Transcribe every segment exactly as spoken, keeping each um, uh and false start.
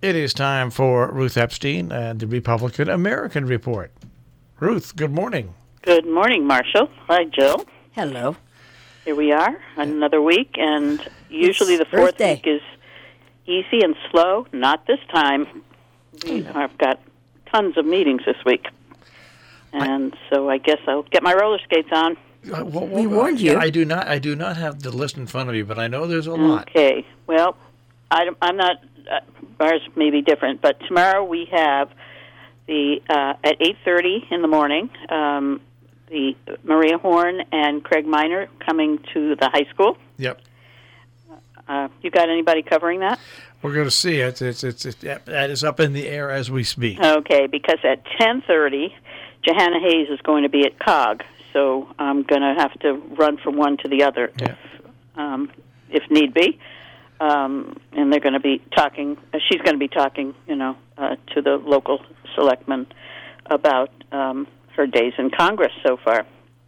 It is time for Ruth Epstein and the Republican American Report. Ruth, good morning. Good morning, Marshall. Hi, Jill. Hello. Here we are, another week, and usually It's the fourth birthday. week is easy and slow. Not this time. We, I've got tons of meetings this week. And so I guess I'll get my roller skates on. Uh, well, We well, warned you. I do not. I do not have the list in front of me, but I know there's a lot. Okay. Well, I, I'm not. Uh, ours may be different, but tomorrow we have the uh, at eight thirty in the morning. Um, the Maria Horn and Craig Miner coming to the high school. Yep. Uh, you got anybody covering that? We're going to see it. It's, it's, it's, yeah, that is up in the air as we speak. Okay, because at ten thirty, Johanna Hayes is going to be at C O G, so I'm going to have to run from one to the other Yeah. if, um, if need be. Um, and they're going to be talking, uh, she's going to be talking, you know, uh, to the local selectmen about um, her days in Congress so far.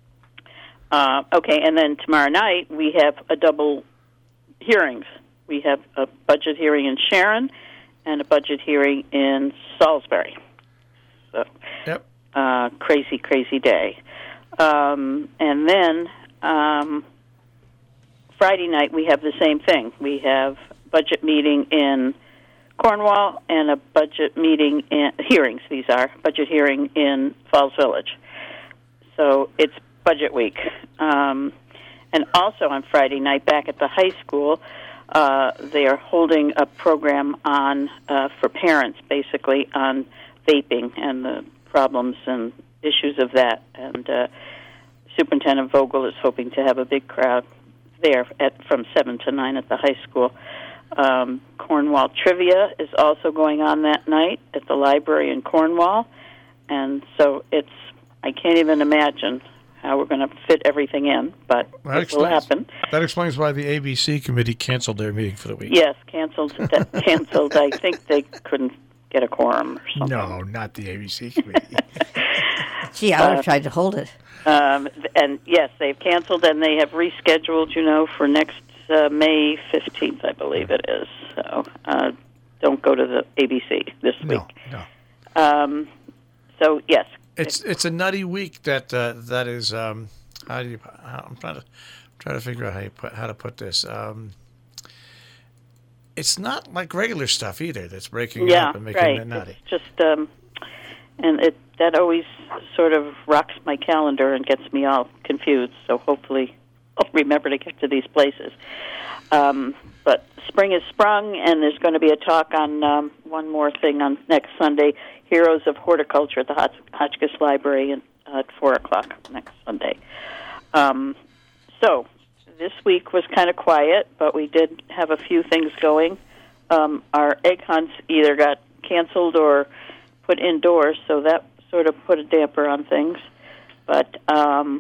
Uh, okay, and then tomorrow night we have a double hearings. We have a budget hearing in Sharon and a budget hearing in Salisbury. So, Yep. uh, crazy, crazy day. Um, and then um, Friday night we have the same thing. We have budget meeting in Cornwall and a budget meeting in hearings. These are budget hearing in Falls Village. So it's budget week. Um, and also on Friday night back at the high school, uh, they are holding a program on uh, for parents, basically on vaping and the problems and issues of that. And uh, Superintendent Vogel is hoping to have a big crowd there at from seven to nine at the high school. Um, Cornwall Trivia is also going on that night at the library in Cornwall. And so it's, I can't even imagine how we're going to fit everything in, but That it will explains, happen. that explains why the A B C committee canceled their meeting for the week. Yes, canceled. That canceled. I think they couldn't get a quorum or something. No, not the A B C committee. Gee, I would have tried to hold it. Um, and yes, they've canceled and they have rescheduled, you know, for next uh, May fifteenth, I believe it is. So uh, don't go to the A B C this week. no, no. Um, so, yes. It's it's a nutty week that uh, that is. Um, how do you? How, I'm trying to try to figure out how you put how to put this. Um, it's not like regular stuff either. That's breaking Yeah, up and making right. it nutty. It's just, um, and it that always sort of rocks my calendar and gets me all confused. So hopefully I'll remember to get to these places. Um, but spring has sprung, and there's going to be a talk on um, one more thing on next Sunday, Heroes of Horticulture at the Hot- Hotchkiss Library in, uh, at four o'clock next Sunday. Um, so this week was kind of quiet, but we did have a few things going. Um, our egg hunts either got canceled or put indoors, so that sort of put a damper on things. But um,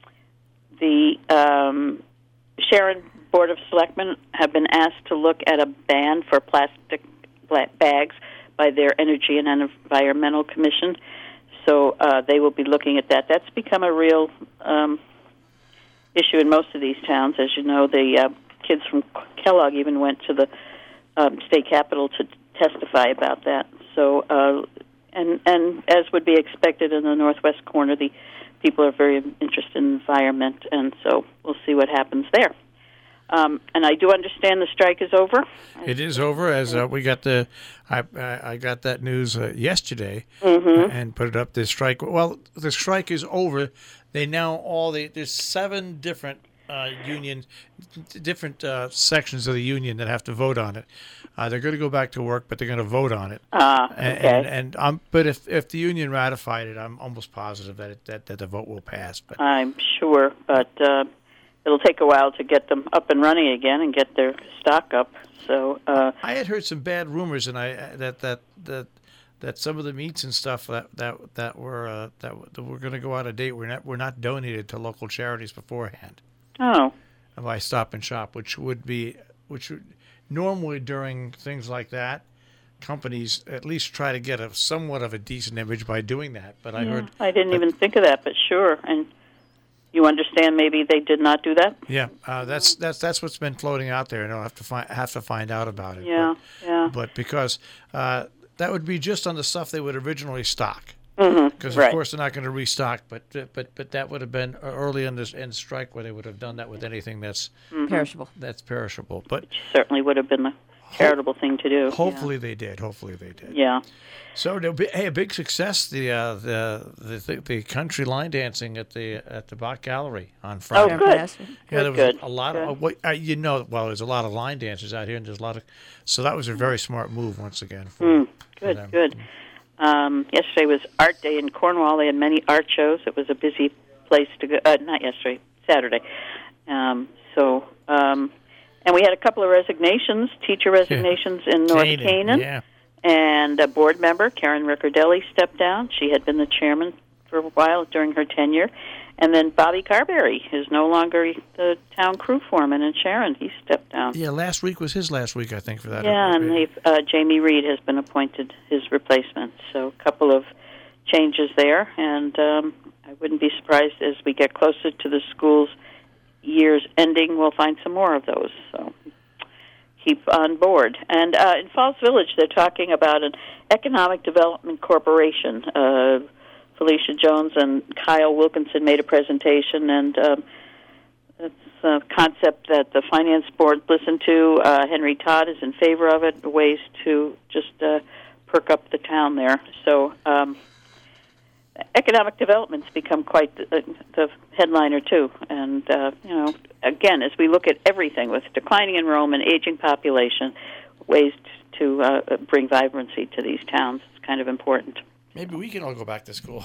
the um, Sharon Board of Selectmen have been asked to look at a ban for plastic bags by their Energy and Environmental Commission. So uh, they will be looking at that. That's become a real um, issue in most of these towns. As you know, the uh, kids from Kellogg even went to the um, state capitol to testify about that. So, uh, and and as would be expected in the northwest corner, the people are very interested in the environment, and so we'll see what happens there. Um, and I do understand the strike is over. It is over as uh, we got the. I I I got that news uh, yesterday Mm-hmm. and put it up. The strike. Well, the strike is over. They now all the there's seven different uh, union, different uh, sections of the union that have to vote on it. Uh, they're going to go back to work, but they're going to vote on it. Ah, okay. And, and, and um, but if if the union ratified it, I'm almost positive that it, that that the vote will pass. But I'm sure, but uh, it'll take a while to get them up and running again and get their stock up. So uh, I had heard some bad rumors, and I that that that that some of the meats and stuff that that that were uh, that, that were going to go out of date were not were not donated to local charities beforehand oh, by Stop and Shop, which would be which would, normally during things like that, companies at least try to get a somewhat of a decent image by doing that. But I yeah, heard I didn't that, even think of that, but sure. And you understand maybe they did not do that? Yeah, uh, that's that's that's what's been floating out there, and I'll have to find have to find out about it. Yeah, But, yeah. Yeah. But because uh, that would be just on the stuff they would originally stock. Mm-hmm. Because right. of course they're not going to restock, but but but that would have been early in this in strike where they would have done that with anything that's Mm-hmm. Perishable. that's perishable. But Certainly would have been the charitable thing to do. hopefully they did. Hopefully they did. Yeah. So there'll be, hey, a big success the uh, the, the the country line dancing at the at the Bach Gallery on Oh, Friday. good. Fantastic. Yeah, there was good, a lot good. of what uh, you know. Well, there's a lot of line dancers out here, and there's a lot of. So that was a very smart move once again. For, Mm, for good, them. good. Um, yesterday was Art Day in Cornwall. They had many art shows. It was a busy place to go. Uh, not yesterday, Saturday. Um, so, um, and we had a couple of resignations, teacher resignations in North Canaan, Canaan. Yeah. And a board member, Karen Riccardelli, stepped down. She had been the chairman for a while during her tenure. And then Bobby Carberry is no longer the town crew foreman in Sharon. He stepped down. Yeah, last week was his last week, I think, for that. Yeah, and they've, uh, Jamie Reed has been appointed his replacement. So a couple of changes there, and um, I wouldn't be surprised as we get closer to the school's year's ending, we'll find some more of those. So keep on board. And uh, in Falls Village, they're talking about an economic development corporation. Uh, Felicia Jones and Kyle Wilkinson made a presentation, and um, it's a concept that the finance board listened to. Uh, Henry Todd is in favor of it, ways to just uh, perk up the town there. So um, economic development's become quite the, the headliner, too. And, uh, you know, again, as we look at everything with declining enrollment, aging population, ways to uh, bring vibrancy to these towns is kind of important. Maybe we can all go back to school.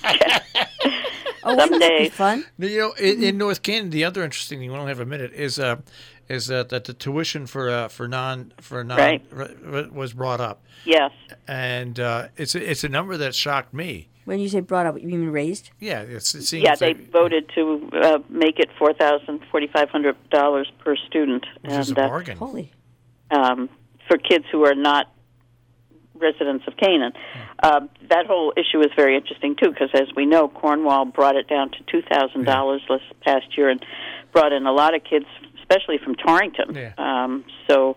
Oh, wouldn't that be Someday. fun? You know, in, in North Canada, the other interesting thing, we don't have a minute, is uh, is that, that the tuition for uh, for non for non Right. r- r- was brought up, Yes. and uh, it's a, it's a number that shocked me. When you say brought up, you mean raised? Yeah, it's it seems Yeah, they like, voted to uh, make it four thousand forty-five hundred dollars per student, which is a and uh, bargain. Holy. um, for kids who are not residents of Canaan. Um, that whole issue is very interesting too, because as we know, Cornwall brought it down to two thousand dollars this past year, and brought in a lot of kids, especially from Torrington. Yeah. Um, so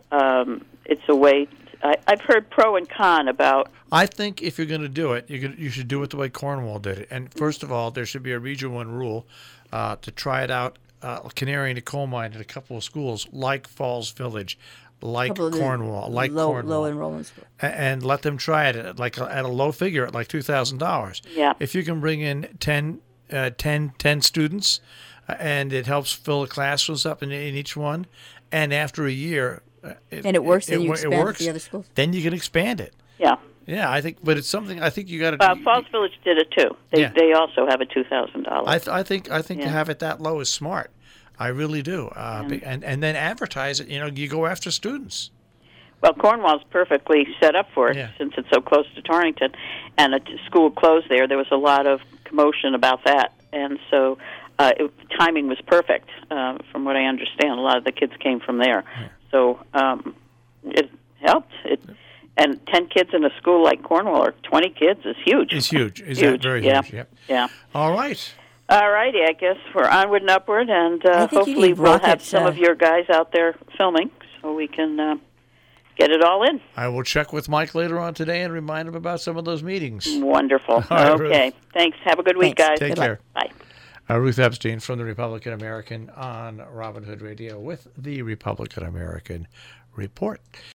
um, it's a way. I, I've heard pro and con about. I think if you're going to do it, you you should do it the way Cornwall did it. And first of all, there should be a Region One rule uh, to try it out. Uh, Canary in the coal mine at a couple of schools like Falls Village, like Couple of the Cornwall, like low, Cornwall, low enrollment school. a- and let them try it at like at a low figure at like two thousand dollars. Yeah. If you can bring in ten, uh, ten, ten students, uh, and it helps fill the classrooms up in, in each one, and after a year, uh, it, And it works, then you wo- expand to the other schools. Then you can expand it. Yeah. Yeah, I think, but it's something I think you got to. Uh, Falls Village did it too. They Yeah. they also have a two thousand dollars. I, th- I think I think to Yeah. have it that low is smart. I really do. Uh, be- and and then advertise it. You know, you go after students. Well, Cornwall's perfectly set up for it Yeah. since it's so close to Torrington, and a t- school closed there. There was a lot of commotion about that, and so uh, it, timing was perfect, uh, from what I understand. A lot of the kids came from there, so um, it helped. It and ten kids in a school like Cornwall or twenty kids is huge. It's huge. Is Huge, that very yeah. huge? Yep. Yeah. All right. All righty, I guess we're onward and upward, and I uh, think you hopefully need we'll have rockets, some uh, of your guys out there filming so we can uh, get it all in. I will check with Mike later on today and remind him about some of those meetings. Wonderful. right, Ruth. Okay. Thanks. Have a good week, Thanks. guys. Take Good luck. care. Bye. Uh, Ruth Epstein from the Republican American on Robin Hood Radio with the Republican American Report.